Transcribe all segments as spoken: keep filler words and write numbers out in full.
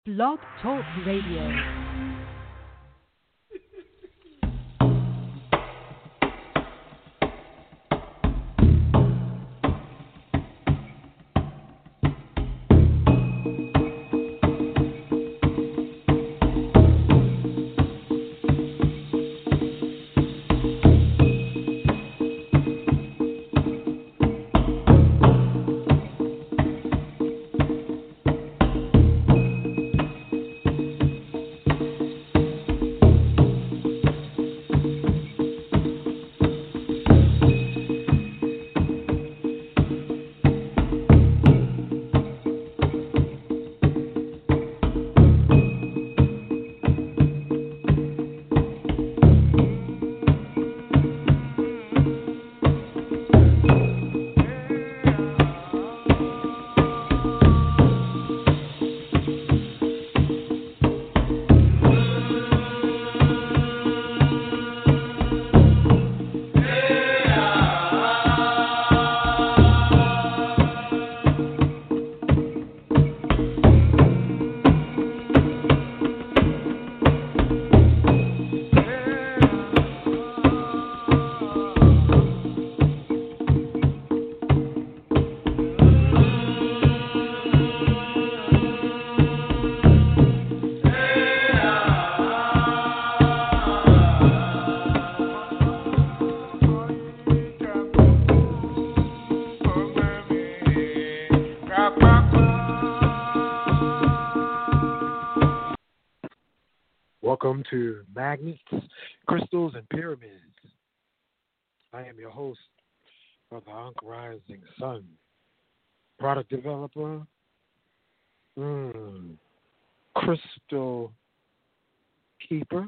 Blog Talk Radio. Welcome to Magnets, Crystals, and Pyramids. I am your host, Brother Ankh Rising Sun, product developer, mm, crystal keeper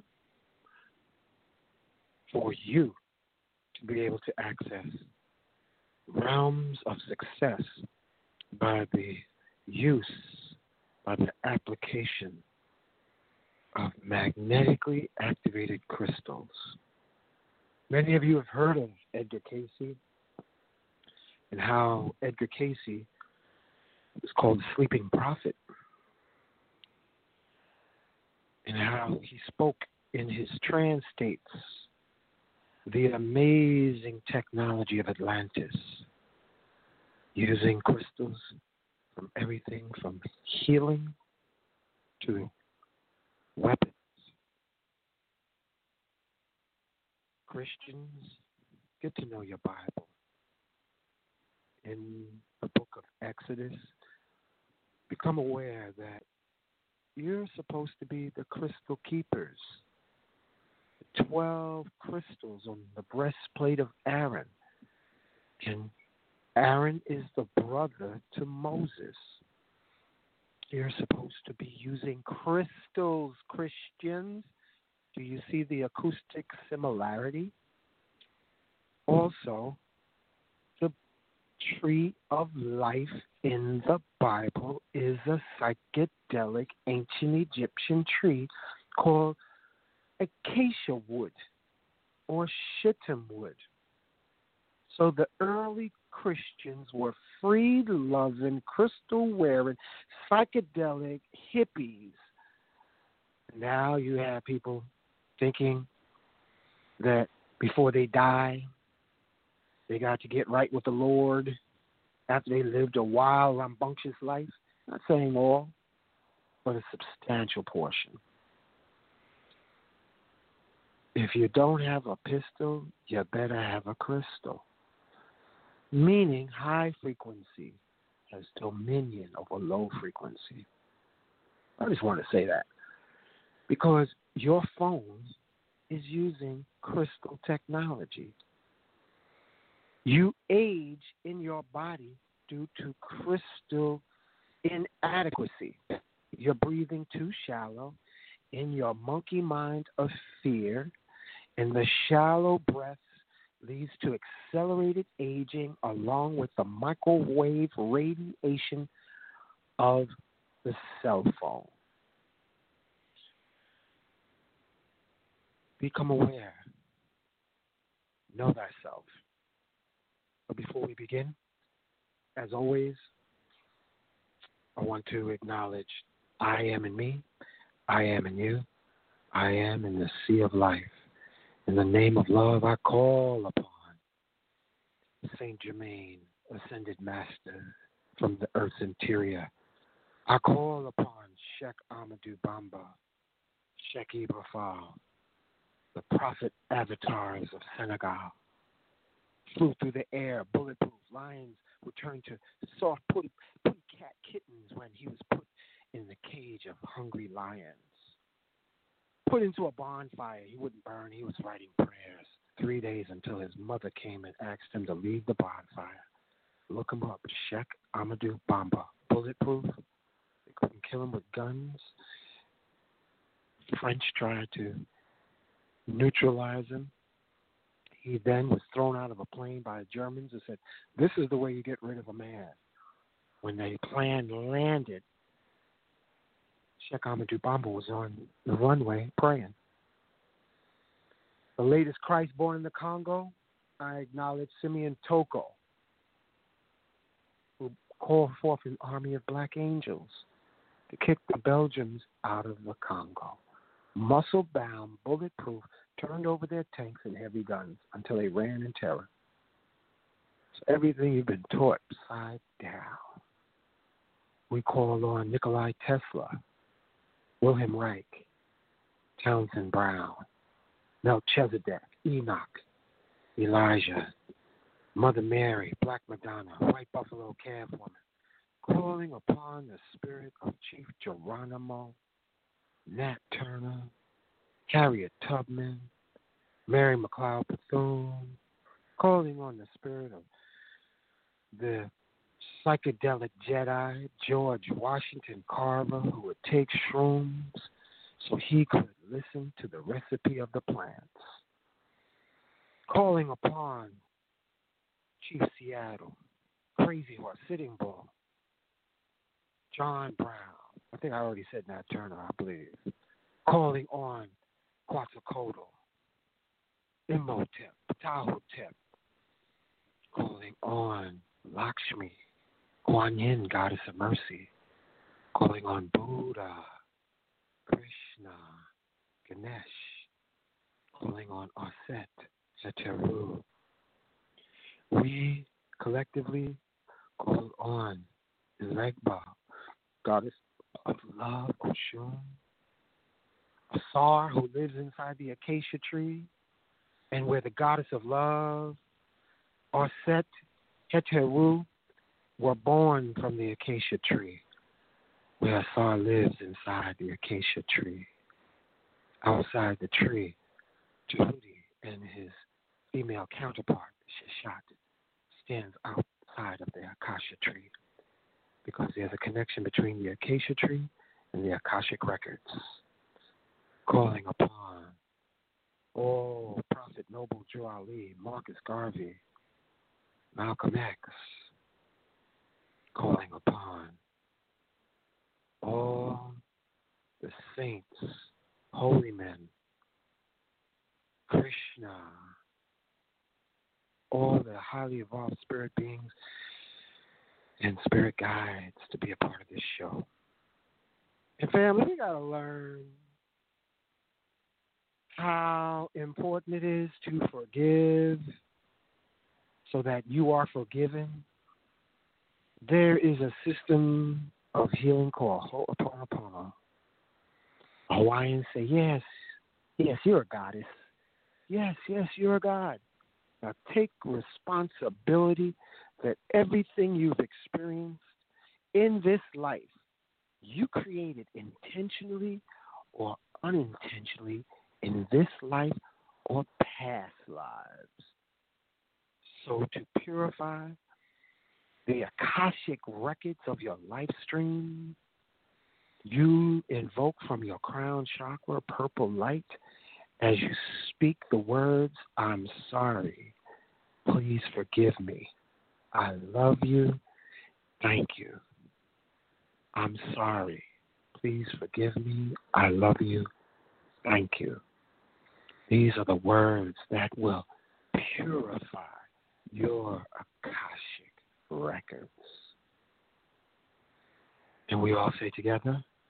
for you to be able to access realms of success by the use, by the application of magnetically activated crystals. Many of you have heard of Edgar Cayce and how Edgar Cayce is called the Sleeping Prophet, and how he spoke in his trance states the amazing technology of Atlantis, using crystals from everything from healing to weapons. Christians, get to know your Bible. In the book of Exodus, become aware that you're supposed to be the crystal keepers. The twelve crystals on the breastplate of Aaron. And Aaron is the brother to Moses. You're supposed to be using crystals, Christians. Do you see the acoustic similarity? Also, the tree of life in the Bible is a psychedelic ancient Egyptian tree called acacia wood or shittim wood. So the early Christians were free-loving, crystal-wearing, psychedelic hippies. Now you have people thinking that before they die, they got to get right with the Lord after they lived a wild, rambunctious life. Not saying all, but a substantial portion. If you don't have a pistol, you better have a crystal. Meaning high frequency has dominion over low frequency. I just want to say that because your phone is using crystal technology. You age in your body due to crystal inadequacy. You're breathing too shallow in your monkey mind of fear, and the shallow breath leads to accelerated aging along with the microwave radiation of the cell phone. Become aware. Know thyself. But before we begin, as always, I want to acknowledge I am in me. I am in you. I am in the sea of life. In the name of love, I call upon Saint Germain, ascended master from the earth's interior. I call upon Sheikh Ahmadou Bamba, Sheikh Ibrahim, the prophet avatars of Senegal. Flew through the air, bulletproof. Lions would turn to soft putty, putty cat kittens when he was put in the cage of hungry lions. Put into a bonfire, he wouldn't burn. He was writing prayers. Three days until his mother came and asked him to leave the bonfire. Look him up, Sheikh Ahmadou Bamba. Bulletproof. They couldn't kill him with guns. The French tried to neutralize him. He then was thrown out of a plane by the Germans and said, this is the way you get rid of a man. When the plane landed, Sheikh Ahmadou Bamba was on the runway praying. The latest Christ born in the Congo, I acknowledge Simeon Toko, who called forth an army of black angels to kick the Belgians out of the Congo. Muscle-bound, bulletproof, turned over their tanks and heavy guns until they ran in terror. So everything you've been taught upside down. We call on Nikolai Tesla, Wilhelm Reich, Townsend Brown, Melchizedek, Enoch, Elijah, Mother Mary, Black Madonna, White Buffalo Calf Woman, calling upon the spirit of Chief Geronimo, Nat Turner, Harriet Tubman, Mary McLeod Bethune, calling on the spirit of the psychedelic Jedi, George Washington Carver, who would take shrooms so he could listen to the recipe of the plants. Calling upon Chief Seattle, Crazy Horse, Sitting Bull, John Brown. I think I already said Nat Turner, I believe. Calling on Quetzalcoatl, Imhotep, Ptahotep. Calling on Lakshmi, Kuan Yin, Goddess of Mercy. Calling on Buddha, Krishna, Ganesh. Calling on Aset, Heteru. We collectively call on Legba, Goddess of Love, Oshun. Asar, who lives inside the acacia tree, and where the Goddess of Love, Aset, Heteru, were born from the acacia tree, where Asar lives inside the acacia tree. Outside the tree, Tahuti and his female counterpart, Sheshat, stands outside of the acacia tree because there's a connection between the acacia tree and the Akashic records. Calling upon, oh, Prophet Noble Joe Ali, Marcus Garvey, Malcolm X, calling upon all the saints, holy men, Krishna, all the highly evolved spirit beings and spirit guides to be a part of this show. And family, we gotta learn how important it is to forgive so that you are forgiven. There is a system of healing called Ho'oponopono. Hawaiians say, yes, yes, you're a goddess. Yes, yes, you're a god. Now take responsibility that everything you've experienced in this life, you created intentionally or unintentionally in this life or past lives. So to purify the Akashic records of your life stream, you invoke from your crown chakra purple light as you speak the words, I'm sorry, please forgive me, I love you, thank you. I'm sorry, please forgive me, I love you, thank you. These are the words that will purify your Akashic records. And we all say together,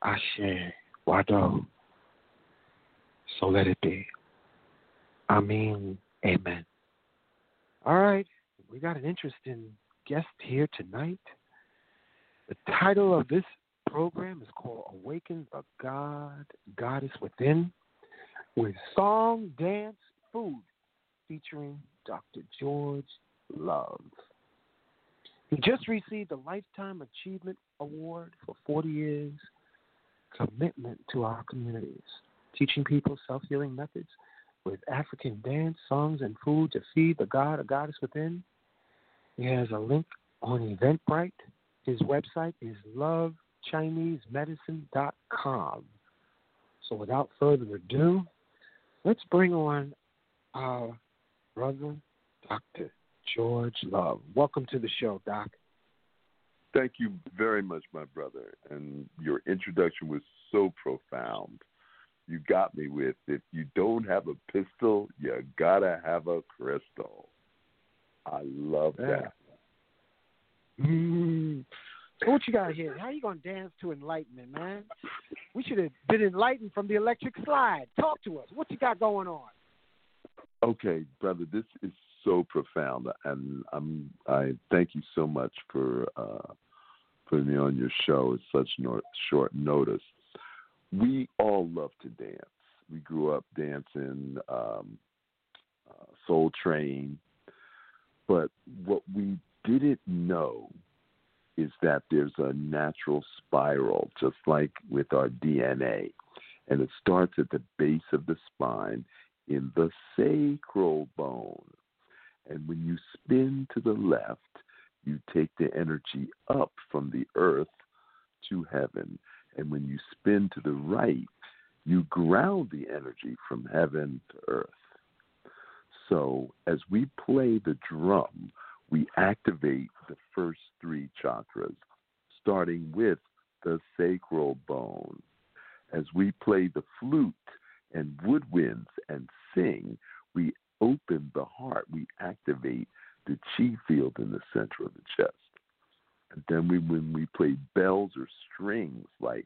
Ashe, Wado. So let it be. I mean, amen. All right, we got an interesting guest here tonight. The title of this program is called Awaken the God, Goddess Within, with song, dance, food, featuring Doctor George Love. He just received a Lifetime Achievement Award for forty years commitment to our communities, teaching people self-healing methods with African dance, songs, and food to feed the God or Goddess within. He has a link on Eventbrite. His website is love chinese medicine dot com. So without further ado, let's bring on our brother, Doctor George Love. Welcome to the show, Doc. Thank you very much, my brother. And your introduction was so profound. You got me with, if you don't have a pistol, you gotta have a crystal. I love Yeah. that. Mm. So what you got here? How you gonna dance to enlightenment, man? We should have been enlightened from the electric slide. Talk to us. What you got going on? Okay, brother, this is so profound, and I'm I thank you so much for uh, putting me on your show at such no, short notice. We all love to dance. We grew up dancing um, uh, Soul Train, but what we didn't know is that there's a natural spiral, just like with our D N A, and it starts at the base of the spine in the sacral bone. And when you spin to the left, you take the energy up from the earth to heaven. And when you spin to the right, you ground the energy from heaven to earth. So as we play the drum, we activate the first three chakras, starting with the sacral bone. As we play the flute and woodwinds and sing, we open the heart. We activate the chi field in the center of the chest. And then we, when we play bells or strings like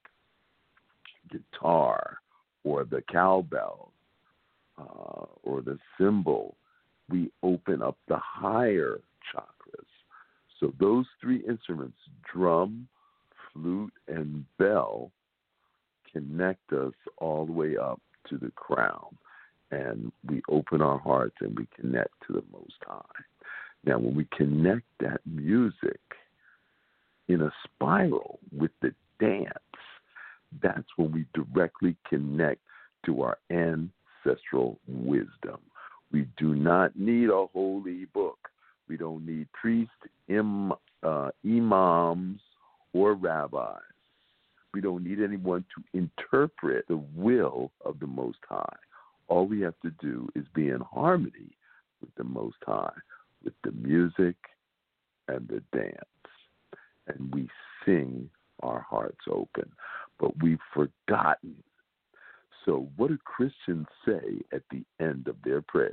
guitar or the cowbell uh, or the cymbal, we open up the higher chakras. So those three instruments, drum, flute, and bell, connect us all the way up to the crown. And we open our hearts and we connect to the Most High. Now, when we connect that music in a spiral with the dance, that's when we directly connect to our ancestral wisdom. We do not need a holy book. We don't need priests, im, uh, imams, or rabbis. We don't need anyone to interpret the will of the Most High. All we have to do is be in harmony with the Most High, with the music and the dance. And we sing our hearts open. But we've forgotten. So what do Christians say at the end of their prayers?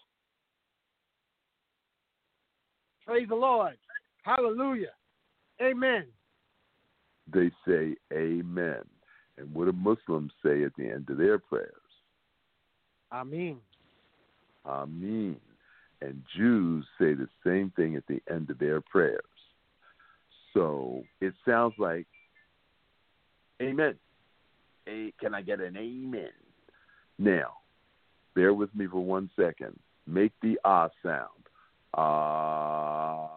Praise the Lord. Hallelujah. Amen. They say amen. And what do Muslims say at the end of their prayers? Amen. Amen. And Jews say the same thing at the end of their prayers. So it sounds like amen. A, can I get an amen? Now, bear with me for one second. Make the ah sound. Ah.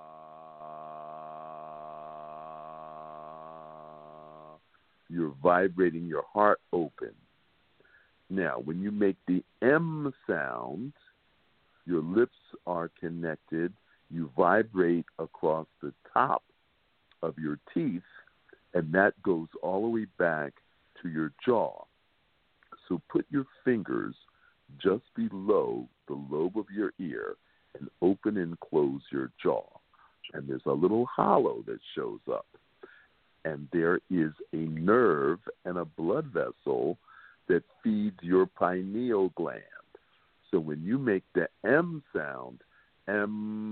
You're vibrating your heart open. Now, when you make the M sound, your lips are connected. You vibrate across the top of your teeth, and that goes all the way back to your jaw. So put your fingers just below the lobe of your ear and open and close your jaw. And there's a little hollow that shows up. And there is a nerve and a blood vessel that feeds your pineal gland. So when you make the M sound,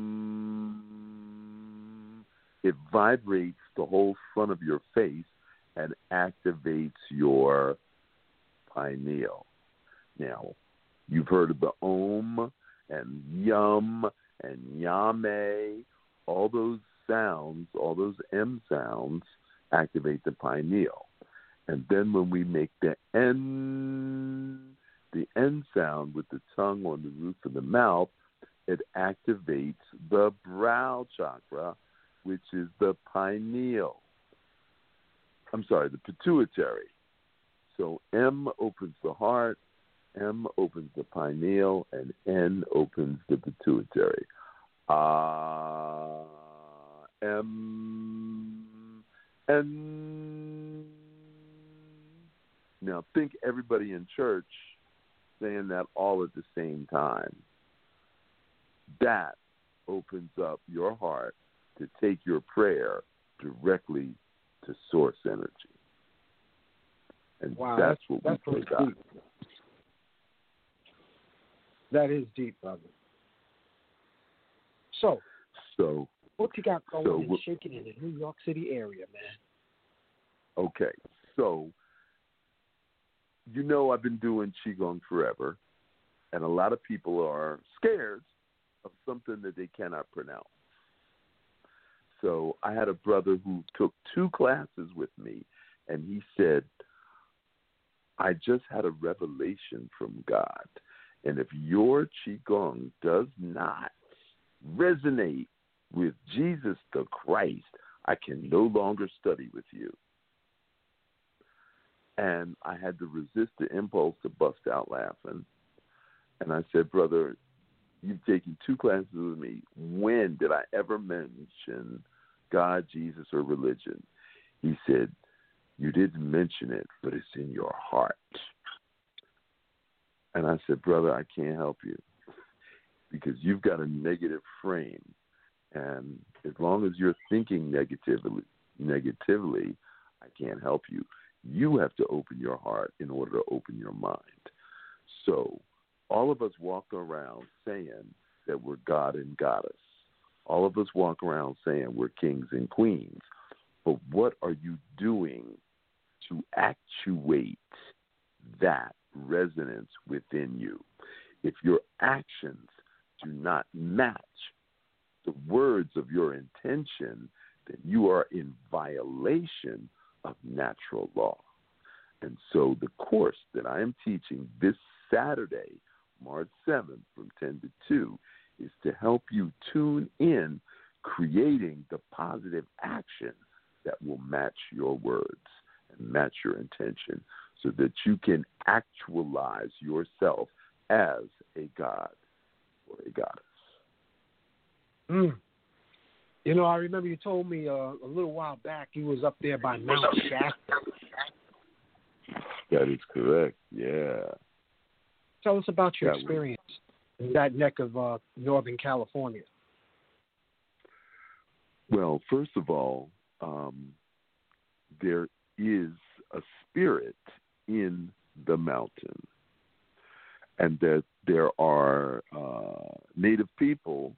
M, it vibrates the whole front of your face and activates your pineal. Now, you've heard of the Om and Yum and Yame. All those sounds, all those M sounds activate the pineal. And then when we make the N, the N sound with the tongue on the roof of the mouth, it activates the brow chakra, which is the pineal. I'm sorry, the pituitary. So M opens the heart, M opens the pineal, and N opens the pituitary. Ah, uh, M, N. Now think everybody in church saying that all at the same time. That opens up your heart to take your prayer directly to source energy. And wow, that's, that's what we that's pray deep. God. That is deep, brother. So, so what you got going so, and shaking in the New York City area, man? Okay, so you know I've been doing Qigong forever, and a lot of people are scared of something that they cannot pronounce. So I had a brother who took two classes with me, and he said, I just had a revelation from God, and if your Qigong does not resonate with Jesus the Christ, I can no longer study with you. And I had to resist the impulse to bust out laughing. And I said, brother, you've taken two classes with me. When did I ever mention God, Jesus, or religion? He said, you didn't mention it, but it's in your heart. And I said, brother, I can't help you because you've got a negative frame. And as long as you're thinking negatively, negatively, I can't help you. You have to open your heart in order to open your mind. So all of us walk around saying that we're God and Goddess. All of us walk around saying we're kings and queens. But what are you doing to actuate that resonance within you? If your actions do not match the words of your intention, then you are in violation of natural law. And so the course that I am teaching this Saturday, March seventh, from ten to two, is to help you tune in, creating the positive action that will match your words and match your intention so that you can actualize yourself as a god or a goddess. Mm. You know, I remember you told me uh, a little while back you was up there by Mount Shasta. That is correct, yeah. Tell us about your that experience was... in that neck of uh, Northern California. Well, first of all, um, there is a spirit in the mountain, and that there are uh, native people,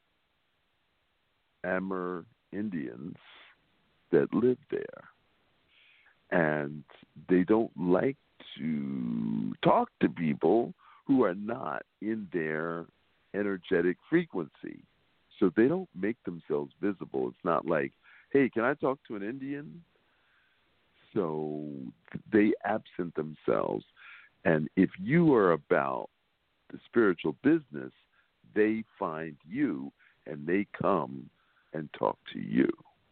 Amur Indians, that live there. And they don't like to talk to people who are not in their energetic frequency. So they don't make themselves visible. It's not like, hey, can I talk to an Indian? So they absent themselves. And if you are about the spiritual business, they find you and they come and talk to you.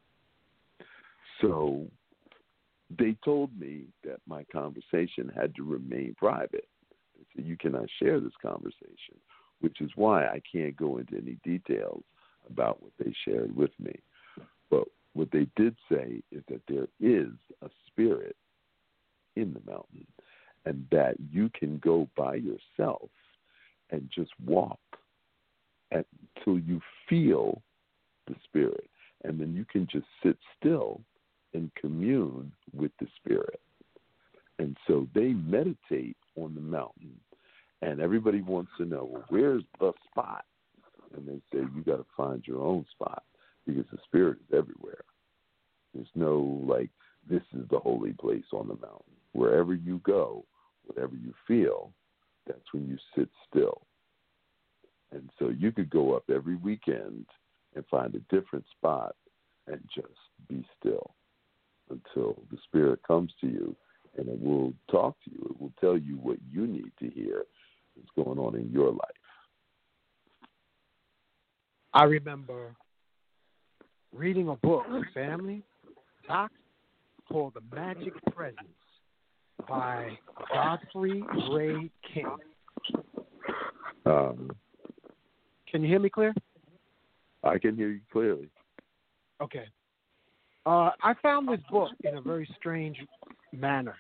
So they told me that my conversation had to remain private. They said, you cannot share this conversation, which is why I can't go into any details about what they shared with me. But what they did say is that there is a spirit in the mountain and that you can go by yourself and just walk until you feel the spirit. And then you can just sit still and commune with the spirit. And so they meditate on the mountain. And everybody wants to know, well, where's the spot? And they say, you got to find your own spot because the spirit is everywhere. There's no, like, this is the holy place on the mountain. Wherever you go, whatever you feel, that's when you sit still. And so you could go up every weekend and find a different spot and just be still until the Spirit comes to you, and it will talk to you. It will tell you what you need to hear is going on in your life. I remember reading a book, family, doc, called The Magic Presence by Godfrey Ray King. Um, Can you hear me clear? I can hear you clearly. Okay. Uh, I found this book in a very strange manner.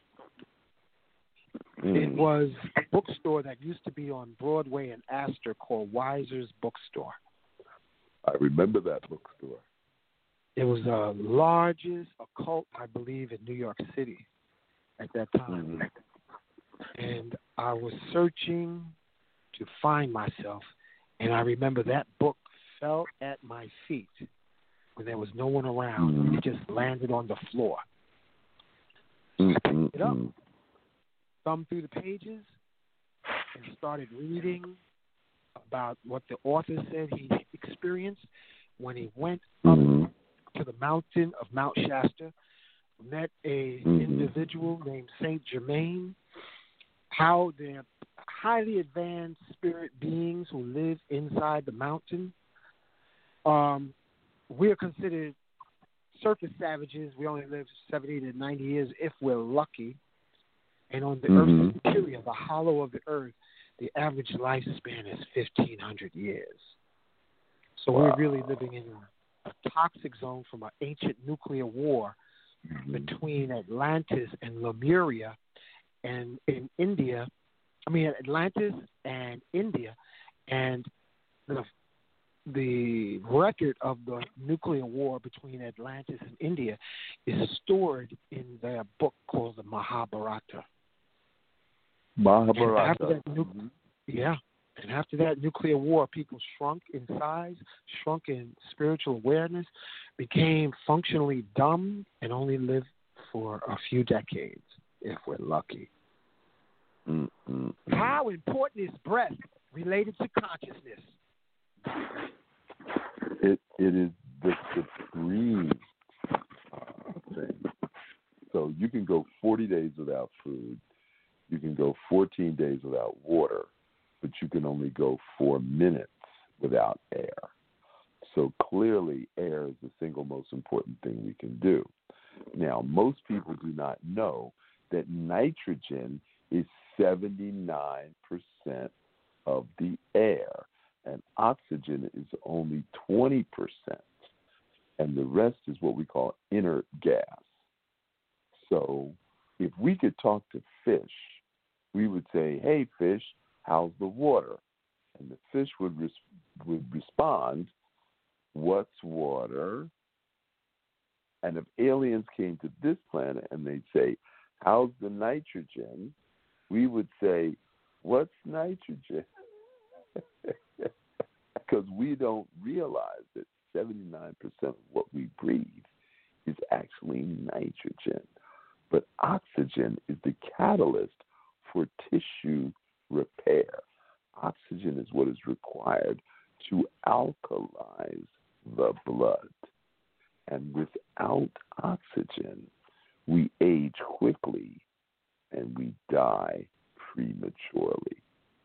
Mm. It was a bookstore that used to be on Broadway and Astor called Weiser's Bookstore. I remember that bookstore. It was the largest occult, I believe, in New York City at that time. Mm-hmm. And I was searching to find myself, and I remember that book fell at my feet when there was no one around. Mm-hmm. It just landed on the floor. Mm-hmm. I picked it up, thumbed through the pages, and started reading about what the author said he experienced when he went up Mm-hmm. to the mountain of Mount Shasta, met a Mm-hmm. individual named Saint Germain, how they're highly advanced spirit beings who live inside the mountain. Um, we're considered surface savages. We only live seventy to ninety years if we're lucky. And on the Mm-hmm. Earth's interior, the hollow of the Earth, the average lifespan is fifteen hundred years. So Wow. we're really living in a, a toxic zone from an ancient nuclear war Mm-hmm. between Atlantis and Lemuria, and in India, I mean Atlantis and India, and the the record of the nuclear war between Atlantis and India is stored in their book called the Mahabharata. Mahabharata. And after that nu- Mm-hmm. yeah, and after that nuclear war, people shrunk in size, shrunk in spiritual awareness, became functionally dumb, and only lived for a few decades, if we're lucky. Mm-hmm. How important is breath related to consciousness? It it is the supreme uh, thing. So you can go forty days without food. You can go fourteen days without water, but you can only go four minutes without air. So clearly, air is the single most important thing we can do. Now, most people do not know that nitrogen is seventy-nine percent of the air, and oxygen is only twenty percent, and the rest is what we call inert gas. So if we could talk to fish, we would say, hey, fish, how's the water? And the fish would res- would respond, what's water? And if aliens came to this planet and they'd say, how's the nitrogen? We would say, what's nitrogen? Because we don't realize that seventy-nine percent of what we breathe is actually nitrogen. But oxygen is the catalyst for tissue repair. Oxygen is what is required to alkalize the blood. And without oxygen, we age quickly and we die prematurely.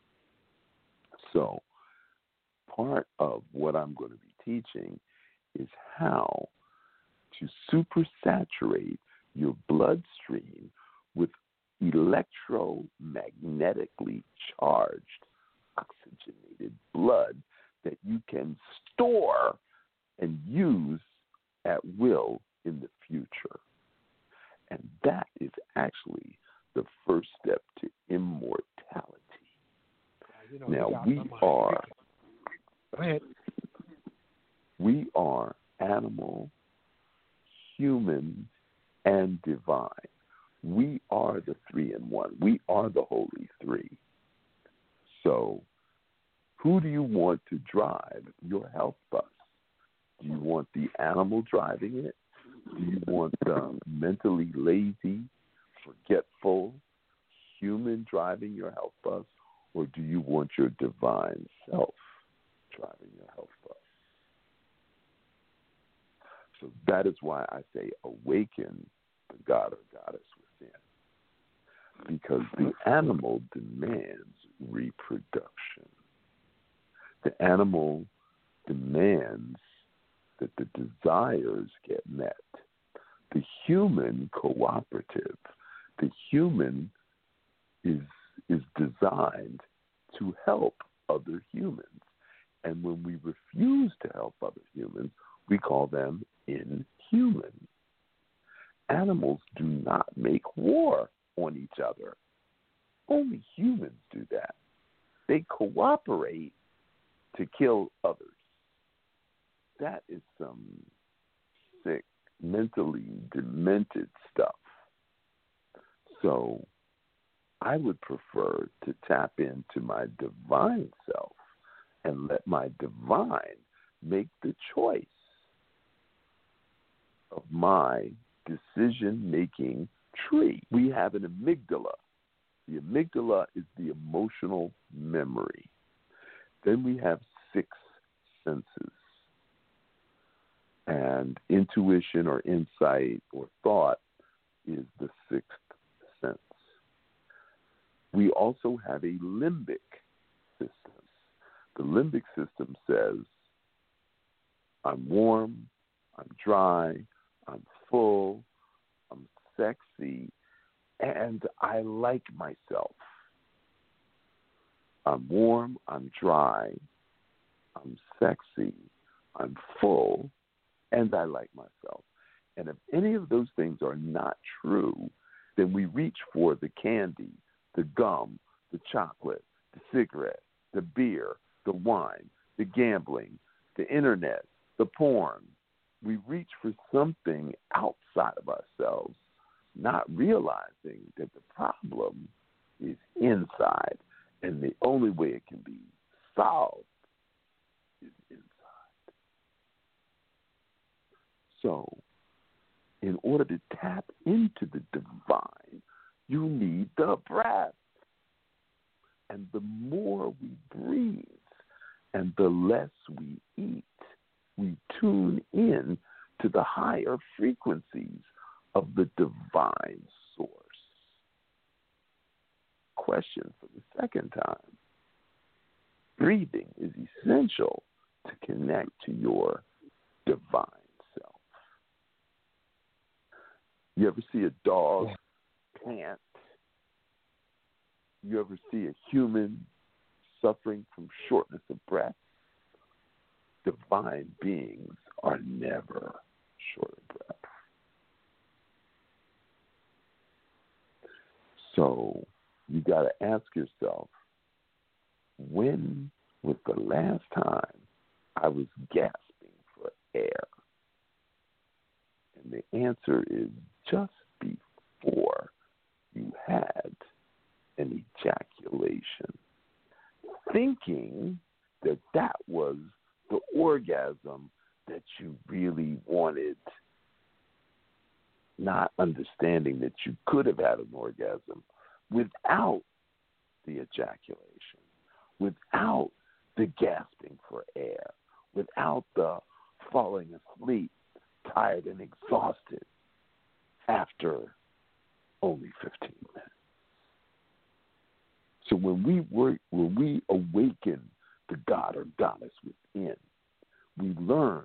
So part of what I'm going to be teaching is how to supersaturate your bloodstream with electromagnetically charged oxygenated blood that you can store and use at will in the future. And that is actually the first step to immortality. You know, now, you we are, Go ahead. we are animal, human, and divine. We are the three in one. We are the holy three. So who do you want to drive your health bus? Do you want the animal driving it, Do you want the mentally lazy, forgetful human driving your health bus, or do you want your divine self driving your health bus? So that is why I say awaken the God or goddess within, because the animal demands reproduction. The animal demands that the desires get met. The human cooperative, the human is is designed to help other humans. And when we refuse to help other humans, we call them inhuman. Animals do not make war on each other. Only humans do that. They cooperate to kill others. That is some sick, mentally demented stuff. So I would prefer to tap into my divine self and let my divine make the choice of my decision-making tree. We have an amygdala. The amygdala is the emotional memory. Then we have six senses. And intuition or insight or thought is the sixth sense. We also have a limbic system. The limbic system says, I'm warm, I'm dry, I'm full, I'm sexy, and I like myself. I'm warm, I'm dry, I'm sexy, I'm full, and I like myself. And if any of those things are not true, then we reach for the candy, the gum, the chocolate, the cigarette, the beer, the wine, the gambling, the internet, the porn. We reach for something outside of ourselves, not realizing that the problem is inside, and the only way it can be solved is inside. So, in order to tap into the divine, you need the breath. And the more we breathe and the less we eat, we tune in to the higher frequencies of the divine source. Question for the second time. Breathing is essential to connect to your divine self. You ever see a dog pant? You ever see a human suffering from shortness of breath? Divine beings are never short of breath. So you got to ask yourself, when was the last time I was gasping for air? And the answer is just before you had an ejaculation, thinking that that was the orgasm that you really wanted, not understanding that you could have had an orgasm without the ejaculation, without the gasping for air, without the falling asleep, tired and exhausted after only fifteen minutes. So when we work, when we awaken the God or goddess within, we learn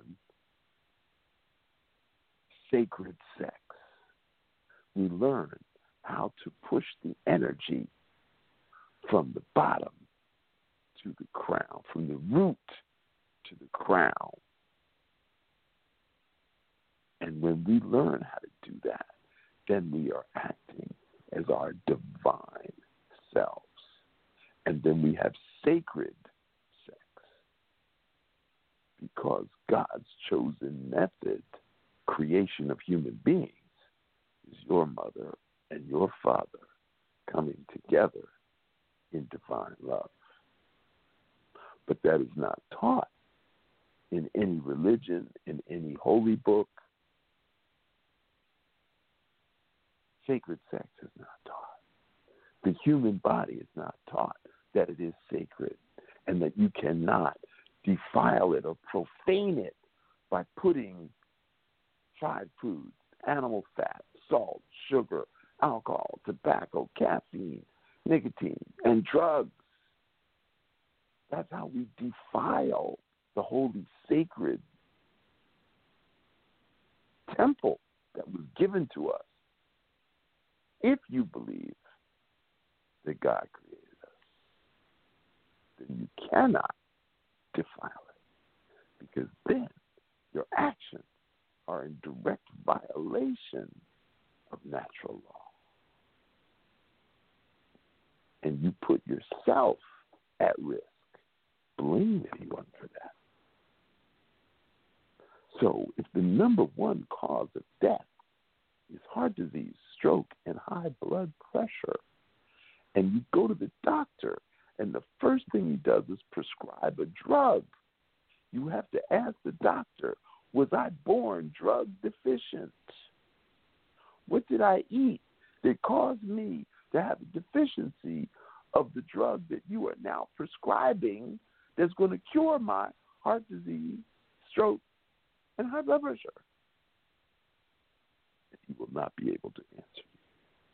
sacred sex. We learn how to push the energy from the bottom to the crown, from the root to the crown. And when we learn how to do that, then we are acting as our divine selves. And then we have sacred sex, because God's chosen method, creation of human beings, is your mother and your father coming together in divine love. But that is not taught in any religion, in any holy book. sacred sex is not taught. The human body is not taught that it is sacred and that you cannot defile it or profane it by putting fried foods, animal fat, salt, sugar, alcohol, tobacco, caffeine, nicotine, and drugs. That's how we defile the holy, sacred temple that was given to us. If you believe that God created us, then you cannot defile it, because then your actions are in direct violation of natural law. And you put yourself at risk. Blame anyone for that. So if the number one cause of death is heart disease, stroke, and high blood pressure, and you go to the doctor and the first thing he does is prescribe a drug, you have to ask the doctor, was I born drug deficient? What did I eat that caused me to have a deficiency of the drug that you are now prescribing that's going to cure my heart disease, stroke, and high blood pressure? He will not be able to answer you.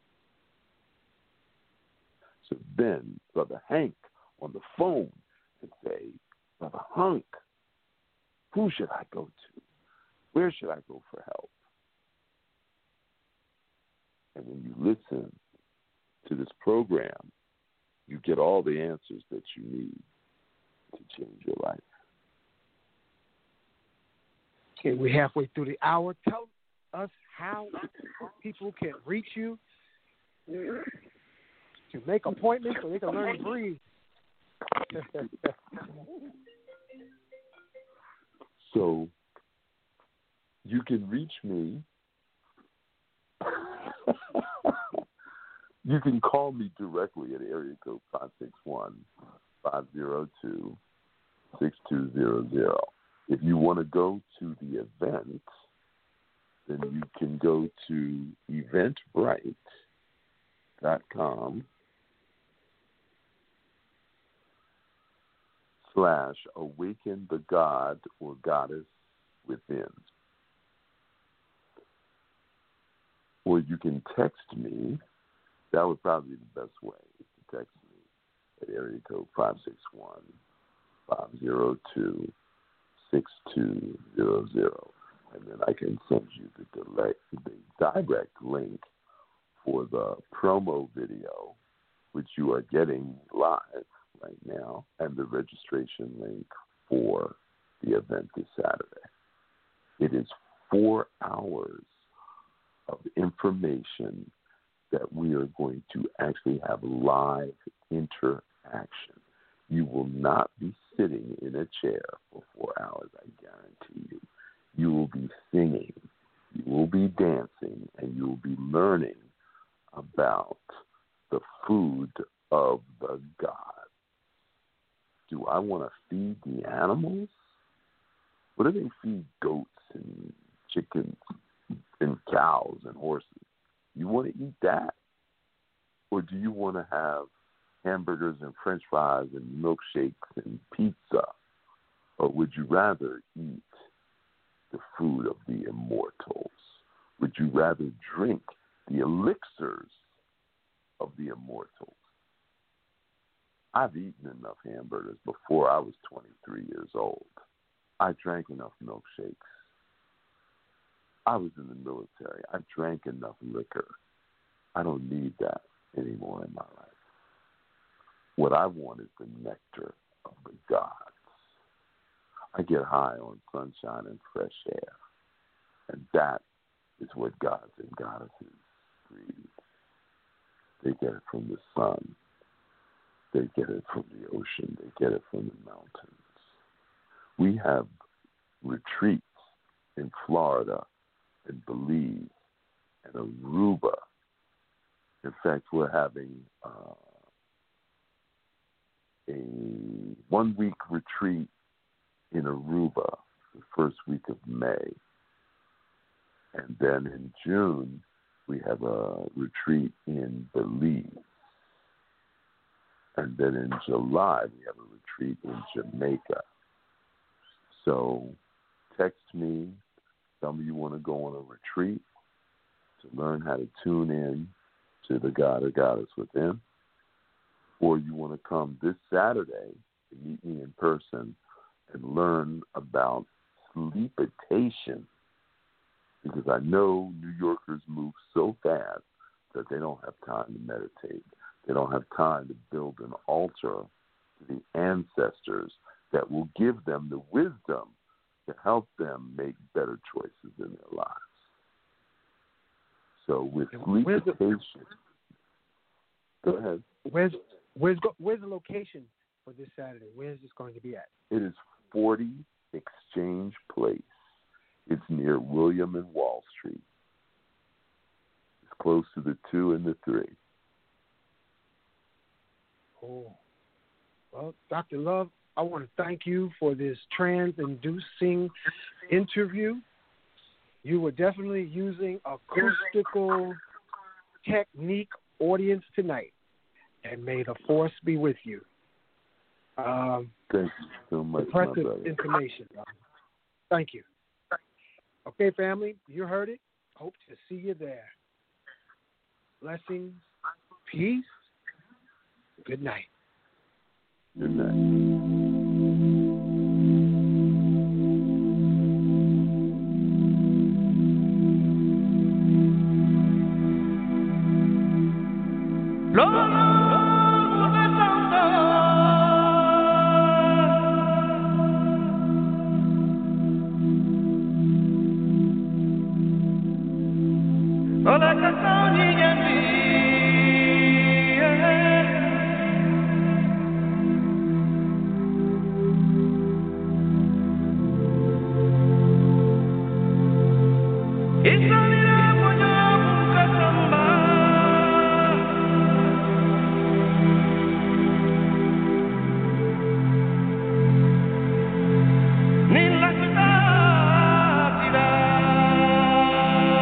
So then Brother Hank on the phone and say, Brother Hunk, who should I go to? Where should I go for help? And when you listen to this program, you get all the answers that you need to change your life. Okay, we're halfway through the hour. Tell us how people can reach you to make appointments so they can learn to breathe. So you can reach me. You can call me directly at area code five six one, five zero two, six two zero zero. If you want to go to the event, then you can go to eventbrite dot com slash awaken the God or Goddess within. Or you can text me. That would probably be the best way, is to text me at area code five six one, five zero two, six two zero zero. And then I can send you the direct, the direct link for the promo video, which you are getting live right now, and the registration link for the event this Saturday. It is four hours of information that we are going to actually have live interaction. You will not be sitting in a chair for four hours, I guarantee you. You will be singing, you will be dancing, and you will be learning about the food of the gods. Do I want to feed the animals? What do they feed goats and chickens and cows and horses? You want to eat that? Or do you want to have hamburgers and french fries and milkshakes and pizza? Or would you rather eat the food of the immortals? Would you rather drink the elixirs of the immortals? I've eaten enough hamburgers before I was twenty-three years old. I drank enough milkshakes. I was in the military. I drank enough liquor. I don't need that anymore in my life. What I want is the nectar of the gods. I get high on sunshine and fresh air. And that is what gods and goddesses breathe. They get it from the sun. They get it from the ocean. They get it from the mountains. We have retreats in Florida and Belize and Aruba. In fact, we're having uh, a one-week retreat in Aruba the first week of May. And then in June, we have a retreat in Belize. And then in July, we have a retreat in Jamaica. So text me, tell me you want to go on a retreat to learn how to tune in to the God or Goddess within, or you want to come this Saturday to meet me in person and learn about sleepitation, because I know New Yorkers move so fast that they don't have time to meditate. They don't have time to build an altar to the ancestors that will give them the wisdom to help them make better choices in their lives. So with sleepitation, go ahead. Where's where's where's the location for this Saturday? Where is this going to be at? It is forty Exchange Place. It's near William and Wall Street. It's close to the two and the three. Oh, well, Doctor Love, I want to thank you for this trance-inducing interview. You were definitely using acoustical technique, audience, tonight, and may the force be with you. Um, Thank you so much, my impressive brother. information. Thank you. Okay, family, you heard it. Hope to see you there. Blessings, peace, good night. Good night.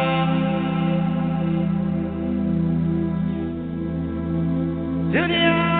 Julia.